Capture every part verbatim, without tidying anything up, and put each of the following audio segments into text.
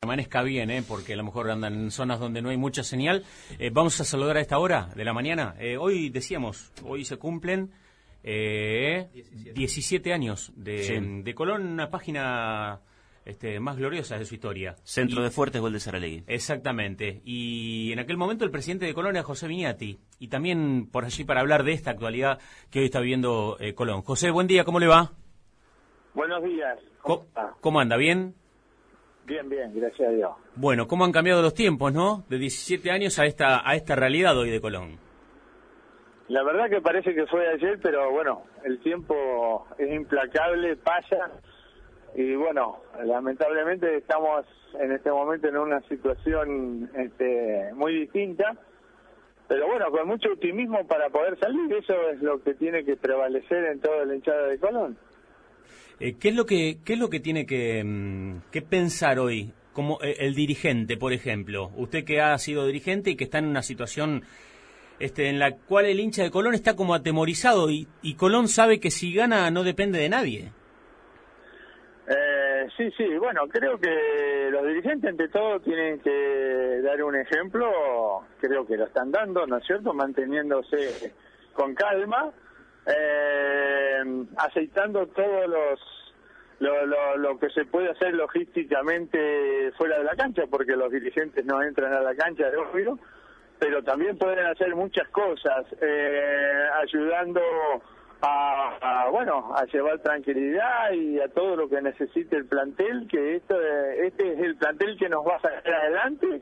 Amanezca bien, ¿eh? Porque a lo mejor andan en zonas donde no hay mucha señal. Eh, vamos a saludar a esta hora de la mañana. Eh, hoy decíamos, hoy se cumplen eh, diecisiete años de, sí. de Colón, una página este, más gloriosa de su historia. Centro y, de Fuertes, gol de Saralegui. Exactamente. Y en aquel momento el presidente de Colón era José Viñati. Y también por allí para hablar de esta actualidad que hoy está viviendo eh, Colón. José, buen día, ¿cómo le va? Buenos días. ¿Cómo, ¿Cómo anda? ¿Bien? Bien, bien, gracias a Dios. Bueno, ¿cómo han cambiado los tiempos, no? De diecisiete años a esta a esta realidad hoy de Colón. La verdad que parece que fue ayer, pero bueno, el tiempo es implacable, pasa, y bueno, lamentablemente estamos en este momento en una situación este, muy distinta, pero bueno, con mucho optimismo para poder salir, eso es lo que tiene que prevalecer en toda la hinchada de Colón. Eh, ¿Qué es lo que qué es lo que tiene que, que pensar hoy como eh, el dirigente, por ejemplo? Usted que ha sido dirigente y que está en una situación este, en la cual el hincha de Colón está como atemorizado y, y Colón sabe que si gana no depende de nadie. Eh, sí, sí, bueno, creo que los dirigentes ante todo tienen que dar un ejemplo, creo que lo están dando, ¿no es cierto?, manteniéndose con calma. Eh, aceitando todos los lo, lo, lo que se puede hacer logísticamente fuera de la cancha, porque los dirigentes no entran a la cancha, de obvio, pero también pueden hacer muchas cosas, eh, ayudando a, a bueno a llevar tranquilidad y a todo lo que necesite el plantel, que esto este es el plantel que nos va a sacar adelante.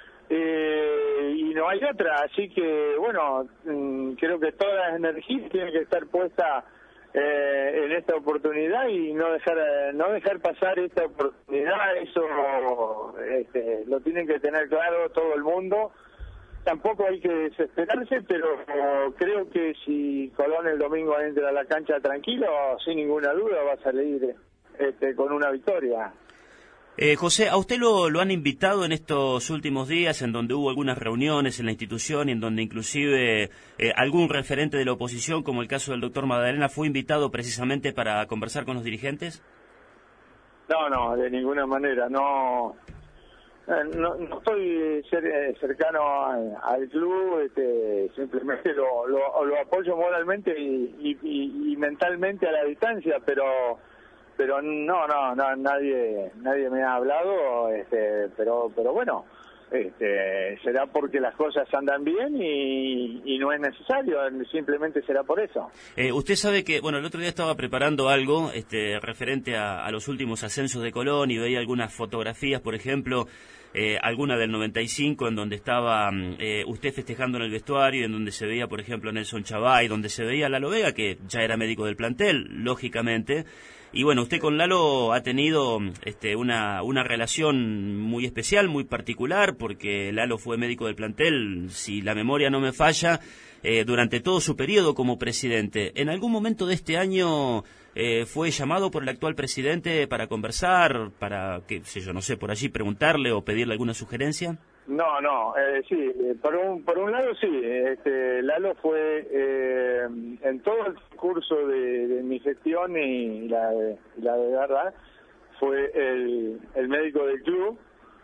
Eh, y no hay otra, así que bueno, mmm, creo que todas las energías tienen que estar puestas eh, en esta oportunidad y no dejar no dejar pasar esta oportunidad. Eso este, lo tienen que tener claro todo el mundo. Tampoco hay que desesperarse, pero creo que si Colón el domingo entra a la cancha tranquilo, sin ninguna duda va a salir este, con una victoria. Eh, José, ¿a usted lo, lo han invitado en estos últimos días en donde hubo algunas reuniones en la institución y en donde inclusive eh, algún referente de la oposición, como el caso del doctor Magdalena, fue invitado precisamente para conversar con los dirigentes? No, no, de ninguna manera. No eh, no, no estoy cer cercano al, al club, este, simplemente lo, lo, lo apoyo moralmente y, y, y, y mentalmente a la distancia, pero... pero no, no, no, nadie nadie me ha hablado, este, pero pero bueno, este, será porque las cosas andan bien y, y no es necesario, simplemente será por eso. Eh, usted sabe que, bueno, el otro día estaba preparando algo este, referente a, a los últimos ascensos de Colón y veía algunas fotografías, por ejemplo, eh, alguna del noventa y cinco en donde estaba eh, usted festejando en el vestuario, en donde se veía, por ejemplo, a Nelson Chavay, donde se veía a Lalo Vega, que ya era médico del plantel, lógicamente. Y bueno, usted con Lalo ha tenido este, una, una relación muy especial, muy particular, porque Lalo fue médico del plantel, si la memoria no me falla, eh, durante todo su periodo como presidente. ¿En algún momento de este año eh, fue llamado por el actual presidente para conversar, para, qué sé yo, no sé, por allí preguntarle o pedirle alguna sugerencia? No, no, eh, sí, por un por un lado sí, este, Lalo fue eh, en todo el curso de, de mi gestión y la de, la de verdad, fue el, el médico del club.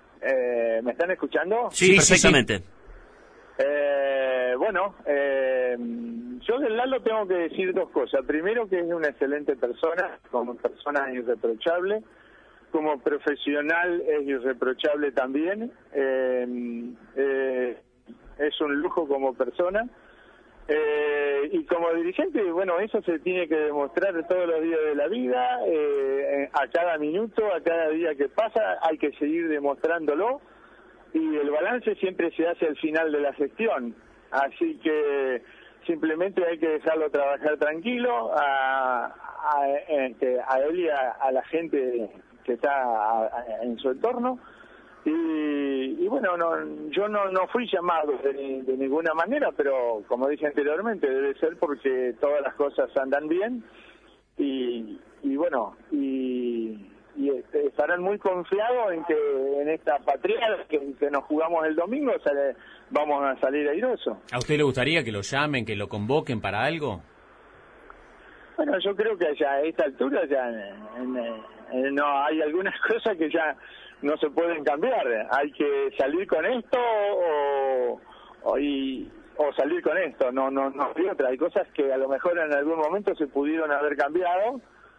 Eh, ¿Me están escuchando? Sí, perfectamente. Sí, sí. Eh, bueno, eh, yo del Lalo tengo que decir dos cosas. Primero, que es una excelente persona, como persona irreprochable. Como profesional es irreprochable también, eh, eh, es un lujo como persona, eh, y como dirigente, bueno, eso se tiene que demostrar todos los días de la vida, eh, a cada minuto, a cada día que pasa, hay que seguir demostrándolo, y el balance siempre se hace al final de la gestión, así que simplemente hay que dejarlo trabajar tranquilo, a, a, este, a él y a, a la gente que está en su entorno, y, y bueno, no, yo no, no fui llamado de, de ninguna manera, pero como dije anteriormente, debe ser porque todas las cosas andan bien, y, y bueno, y, y este, estarán muy confiados en que en esta patria que, que nos jugamos el domingo sale, vamos a salir airosos. ¿A usted le gustaría que lo llamen, que lo convoquen para algo? Bueno, yo creo que ya a esta altura ya en, en, en, no hay algunas cosas que ya no se pueden cambiar. Hay que salir con esto o, o, y, o salir con esto, no, no, no hay otra. Hay cosas que a lo mejor en algún momento se pudieron haber cambiado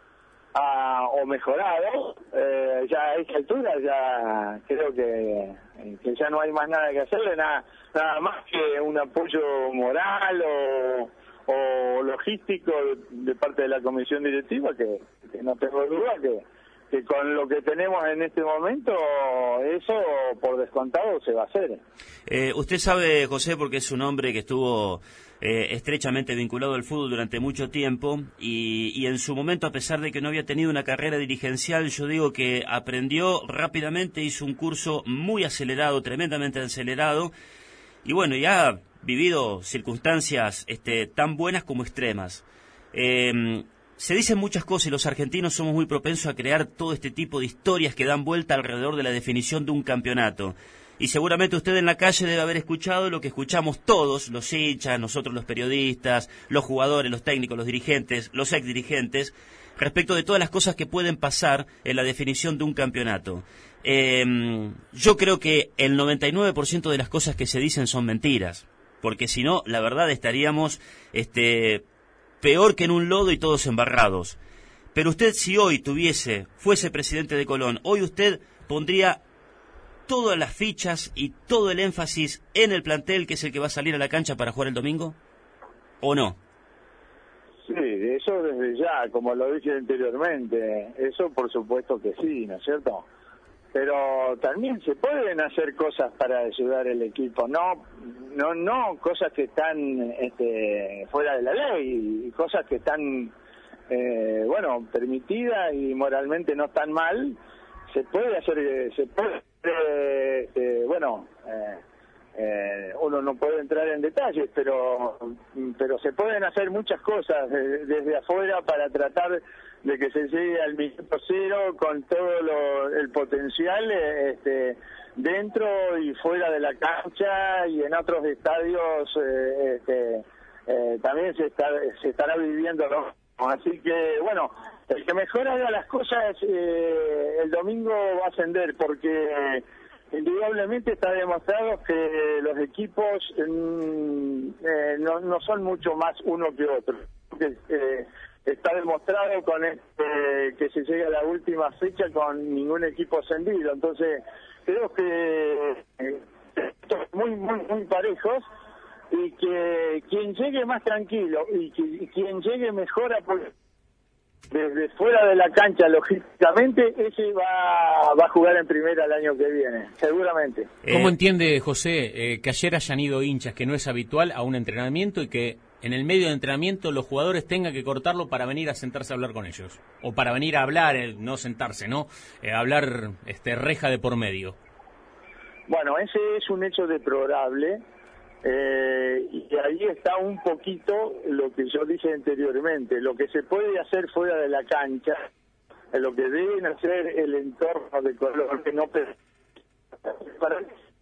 a, o mejorado. Eh, ya a esta altura ya creo que, que ya no hay más nada que hacerle, nada, nada más que un apoyo moral o, o logístico de, de parte de la comisión directiva, que, que no tengo duda que, que con lo que tenemos en este momento, eso por descontado se va a hacer. Eh, usted sabe, José, porque es un hombre que estuvo eh, estrechamente vinculado al fútbol durante mucho tiempo y, y en su momento, a pesar de que no había tenido una carrera dirigencial, yo digo que aprendió rápidamente, hizo un curso muy acelerado, tremendamente acelerado, y bueno, ya ha vivido circunstancias este, tan buenas como extremas. Eh, se dicen muchas cosas y los argentinos somos muy propensos a crear todo este tipo de historias que dan vuelta alrededor de la definición de un campeonato. Y seguramente usted en la calle debe haber escuchado lo que escuchamos todos, los hinchas, nosotros los periodistas, los jugadores, los técnicos, los dirigentes, los exdirigentes, respecto de todas las cosas que pueden pasar en la definición de un campeonato. Eh, yo creo que el noventa y nueve por ciento de las cosas que se dicen son mentiras, porque si no, la verdad estaríamos este, peor que en un lodo y todos embarrados. Pero usted, si hoy tuviese, fuese presidente de Colón, hoy usted pondría todas las fichas y todo el énfasis en el plantel que es el que va a salir a la cancha para jugar el domingo, ¿o no? Sí, eso desde ya, como lo dije anteriormente, eso por supuesto que sí, ¿no es cierto? Pero también se pueden hacer cosas para ayudar al equipo, no no no cosas que están este, fuera de la ley, y cosas que están, eh, bueno, permitidas y moralmente no están mal, se puede hacer, se puede, eh, eh, bueno, eh, eh, uno no puede entrar en detalles, pero pero se pueden hacer muchas cosas de, desde afuera para tratar de que se llegue al minuto cero con todo lo, el potencial este, dentro y fuera de la cancha, y en otros estadios eh, este, eh, también se está se estará viviendo, ¿no? Así que bueno, el que mejor haga las cosas eh, el domingo va a ascender, porque indudablemente está demostrado que los equipos mm, eh, no, no son mucho más uno que otro. Que, eh, está demostrado con este, que se llega a la última fecha con ningún equipo ascendido. Entonces creo que eh, muy muy muy parejos, y que quien llegue más tranquilo y, que, y quien llegue mejor a desde fuera de la cancha logísticamente, ese va, va a jugar en primera el año que viene, seguramente. ¿Cómo eh... entiende, José, eh, que ayer hayan ido hinchas, que no es habitual, a un entrenamiento, y que en el medio de entrenamiento los jugadores tengan que cortarlo para venir a sentarse a hablar con ellos? O para venir a hablar, eh, no sentarse, ¿no? Eh, hablar este, reja de por medio. Bueno, ese es un hecho deplorable. Eh, y ahí está un poquito lo que yo dije anteriormente, lo que se puede hacer fuera de la cancha, lo que deben hacer el entorno de Colón, que no para...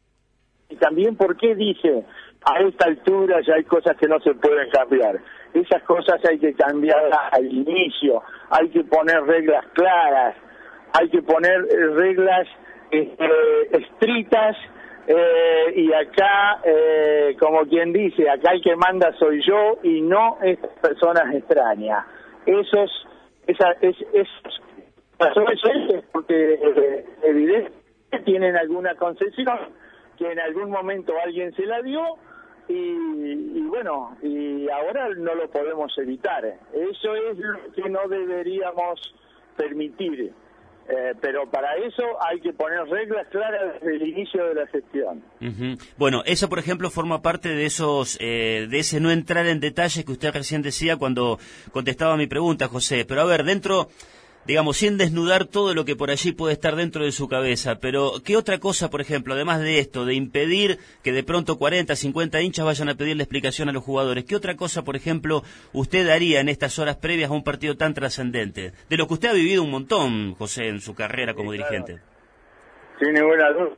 y también por qué dije a esta altura ya hay cosas que no se pueden cambiar. Esas cosas hay que cambiarlas al inicio, hay que poner reglas claras, hay que poner eh, reglas este, estrictas. Eh, y acá, eh, como quien dice, acá el que manda soy yo y no estas personas extrañas. Esos, esa, es, es, pasó eso es porque eh, evidentemente tienen alguna concesión que en algún momento alguien se la dio, y, y bueno, y ahora no lo podemos evitar. Eso es lo que no deberíamos permitir. Eh, pero para eso hay que poner reglas claras desde el inicio de la gestión. Uh-huh. Bueno, eso por ejemplo forma parte de esos, eh, de ese no entrar en detalles que usted recién decía cuando contestaba mi pregunta, José. Pero a ver, dentro, digamos, sin desnudar todo lo que por allí puede estar dentro de su cabeza, pero ¿qué otra cosa, por ejemplo, además de esto, de impedir que de pronto cuarenta, cincuenta hinchas vayan a pedirle explicación a los jugadores? ¿Qué otra cosa, por ejemplo, usted haría en estas horas previas a un partido tan trascendente? De lo que usted ha vivido un montón, José, en su carrera como sí, dirigente. Claro. Sin ninguna duda.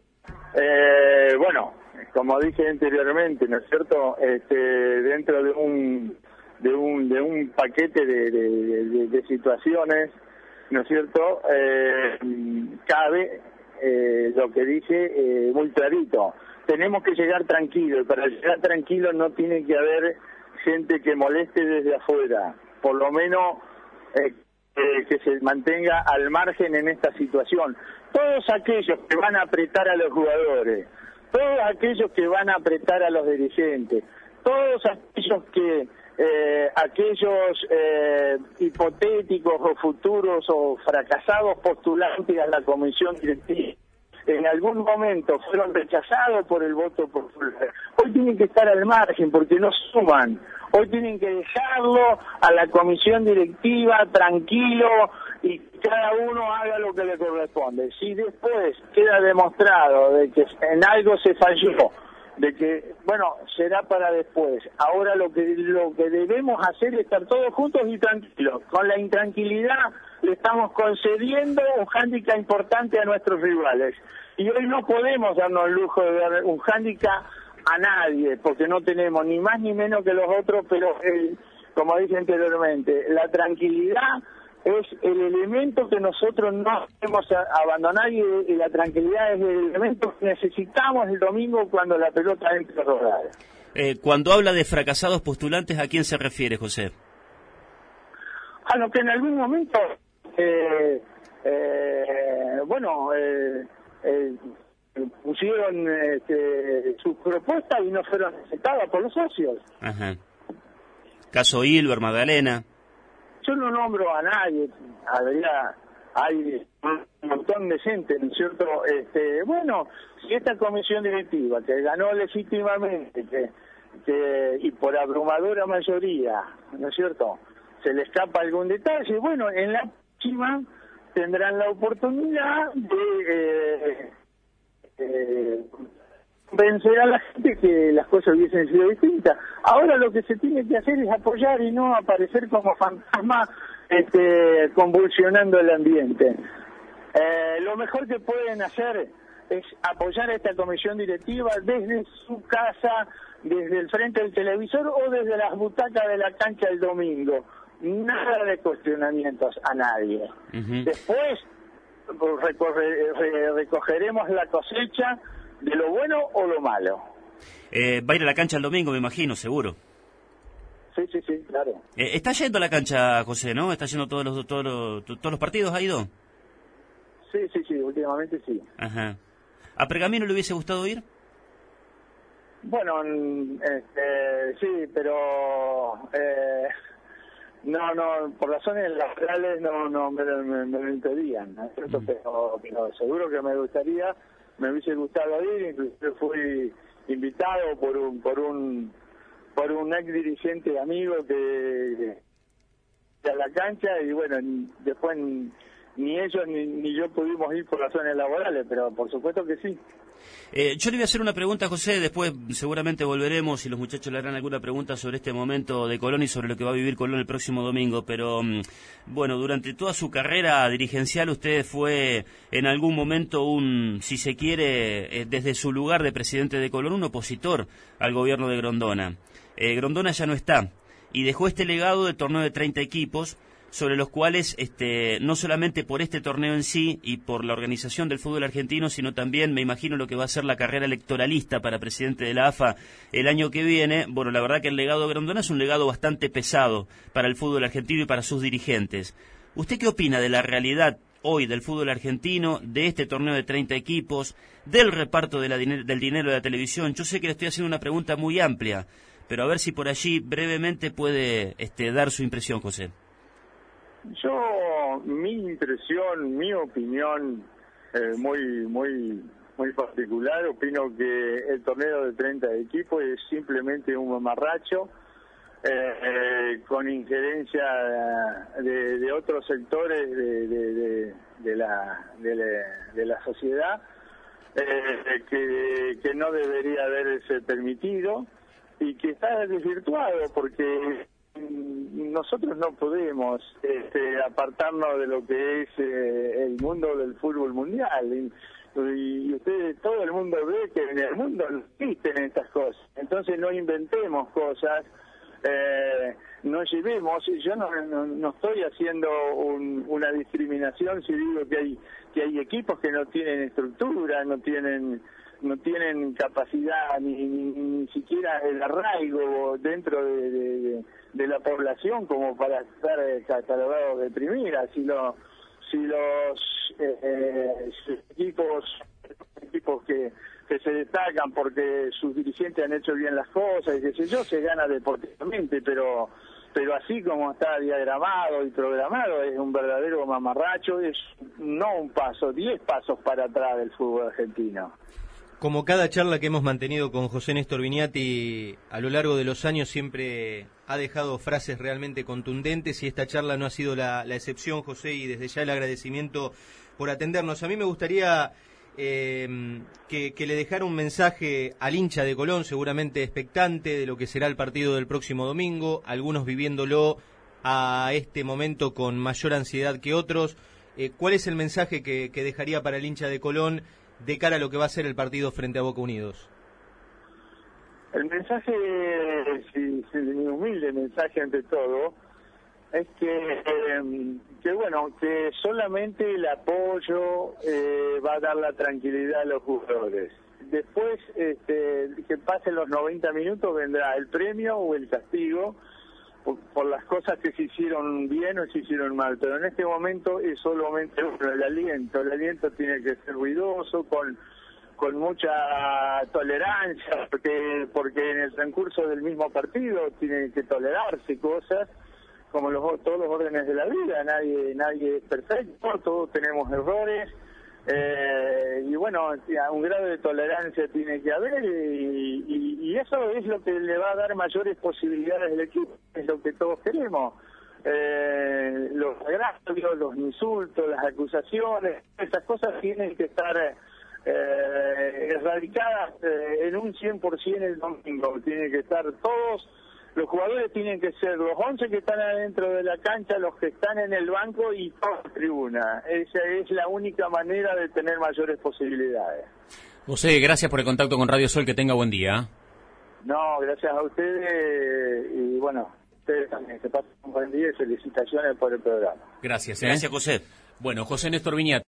Eh, bueno, como dije anteriormente, ¿no es cierto? Este, dentro de un de un de un paquete de, de, de, de situaciones, ¿no es cierto? Eh, cabe eh, lo que dije eh, muy clarito. Tenemos que llegar tranquilos, y para llegar tranquilos no tiene que haber gente que moleste desde afuera, por lo menos eh, eh, que se mantenga al margen en esta situación. Todos aquellos que van a apretar a los jugadores, todos aquellos que van a apretar a los dirigentes, todos aquellos que eh, aquellos eh, hipotéticos o futuros o fracasados postulantes a la comisión directiva en algún momento fueron rechazados por el voto popular, hoy tienen que estar al margen porque no suman. Hoy tienen que dejarlo a la comisión directiva tranquilo y cada uno haga lo que le corresponde. Si después queda demostrado de que en algo se falló, de que, bueno, será para después. Ahora lo que lo que debemos hacer es estar todos juntos y tranquilos. Con la intranquilidad le estamos concediendo un hándicap importante a nuestros rivales. Y hoy no podemos darnos el lujo de dar un hándicap a nadie, porque no tenemos ni más ni menos que los otros, pero el, como dije anteriormente, la tranquilidad es el elemento que nosotros no debemos abandonar y, y la tranquilidad es el elemento que necesitamos el domingo cuando la pelota entre a rodar. Eh, cuando habla de fracasados postulantes, ¿a quién se refiere, José? A lo que en algún momento, eh, eh, bueno, eh, eh, pusieron este, sus propuestas y no fueron aceptadas por los socios. Ajá. Caso Hilber, Magdalena. Yo no nombro a nadie, habría, hay un montón de gente, ¿no es cierto? Este, bueno, si esta comisión directiva que ganó legítimamente que, que y por abrumadora mayoría, ¿no es cierto?, se le escapa algún detalle, bueno, en la próxima tendrán la oportunidad de eh, eh, convencer a la gente que las cosas hubiesen sido distintas. Ahora lo que se tiene que hacer es apoyar y no aparecer como fantasma este, convulsionando el ambiente. Eh, lo mejor que pueden hacer es apoyar a esta comisión directiva desde su casa, desde el frente del televisor o desde las butacas de la cancha el domingo. Nada de cuestionamientos a nadie. Uh-huh. Después recorre, re, recogeremos la cosecha de lo bueno o lo malo. Eh, va a ir a la cancha el domingo, me imagino, seguro. Sí, sí, sí, claro. Eh, está yendo a la cancha, José, ¿no? ¿Está yendo todos los todos los, todos los partidos? ¿Ha ido? Sí, sí, sí, últimamente sí. Ajá. ¿A Pergamino le hubiese gustado ir? Bueno, este, sí, pero eh, no, no, por razones laborales no, no me, me, me lo impedían, ¿no? Mm. pero, pero seguro que me gustaría, me hubiese gustado ir, inclusive fui invitado por un por un por un ex dirigente amigo que, que a la cancha y bueno, después ni ellos ni, ni yo pudimos ir por razones laborales, pero por supuesto que sí. Eh, yo le voy a hacer una pregunta a José, después seguramente volveremos y los muchachos le harán alguna pregunta sobre este momento de Colón y sobre lo que va a vivir Colón el próximo domingo, pero bueno, durante toda su carrera dirigencial usted fue en algún momento un, si se quiere, eh, desde su lugar de presidente de Colón, un opositor al gobierno de Grondona. Eh, Grondona ya no está y dejó este legado de torneo de treinta equipos, sobre los cuales, este, no solamente por este torneo en sí y por la organización del fútbol argentino, sino también, me imagino, lo que va a ser la carrera electoralista para presidente de la A F A el año que viene. Bueno, la verdad que el legado de Grondona es un legado bastante pesado para el fútbol argentino y para sus dirigentes. ¿Usted qué opina de la realidad hoy del fútbol argentino, de este torneo de treinta equipos, del reparto de la din- del dinero de la televisión? Yo sé que le estoy haciendo una pregunta muy amplia, pero a ver si por allí brevemente puede este, dar su impresión, José. Yo, mi impresión, mi opinión eh, muy muy muy particular, opino que el torneo de treinta equipos es simplemente un mamarracho eh, eh, con injerencia de, de otros sectores de, de, de, de, la, de, la, de la sociedad eh, que, que no debería haberse permitido y que está desvirtuado porque nosotros no podemos este, apartarnos de lo que es eh, el mundo del fútbol mundial y, y ustedes, todo el mundo ve que en el mundo no existen estas cosas, entonces no inventemos cosas. Eh, no llevemos, yo no, no, no estoy haciendo un, una discriminación si digo que hay que hay equipos que no tienen estructura, no tienen no tienen capacidad ni, ni, ni siquiera el arraigo dentro de, de, de la población como para estar catalogados de primera. Si, lo, si los eh, eh, equipos equipos que, que se destacan porque sus dirigentes han hecho bien las cosas y qué sé yo, se gana deportivamente, pero pero así como está diagramado y programado es un verdadero mamarracho, es no un paso, diez pasos para atrás del fútbol argentino. Como cada charla que hemos mantenido con José Néstor Viñati a lo largo de los años siempre ha dejado frases realmente contundentes y esta charla no ha sido la, la excepción, José, y desde ya el agradecimiento por atendernos. A mí me gustaría eh, que, que le dejara un mensaje al hincha de Colón, seguramente expectante de lo que será el partido del próximo domingo, algunos viviéndolo a este momento con mayor ansiedad que otros. Eh, ¿Cuál es el mensaje que, que dejaría para el hincha de Colón de cara a lo que va a ser el partido frente a Boca Unidos? El mensaje, si, si, mi humilde mensaje ante todo, es que, eh, que bueno, que solamente el apoyo eh, va a dar la tranquilidad a los jugadores. Después, este, que pasen los noventa minutos, vendrá el premio o el castigo por, por las cosas que se hicieron bien o se hicieron mal, pero en este momento es solamente bueno, el aliento, el aliento tiene que ser ruidoso, con con mucha tolerancia, porque porque en el transcurso del mismo partido tienen que tolerarse cosas, como los, todos los órdenes de la vida, nadie nadie es perfecto, todos tenemos errores, eh, y bueno, un grado de tolerancia tiene que haber, y, y, y eso es lo que le va a dar mayores posibilidades al equipo, es lo que todos queremos. Eh, los agravios, los insultos, las acusaciones, esas cosas tienen que estar eh, erradicadas eh, en un cien por ciento el domingo, tienen que estar todos. Los jugadores tienen que ser los once que están adentro de la cancha, los que están en el banco y toda la tribuna. Esa es la única manera de tener mayores posibilidades. José, gracias por el contacto con Radio Sol, que tenga buen día. No, gracias a ustedes y bueno, ustedes también. Que pasen un buen día y felicitaciones por el programa. Gracias. ¿eh? Gracias, José. Bueno, José Néstor Viñati.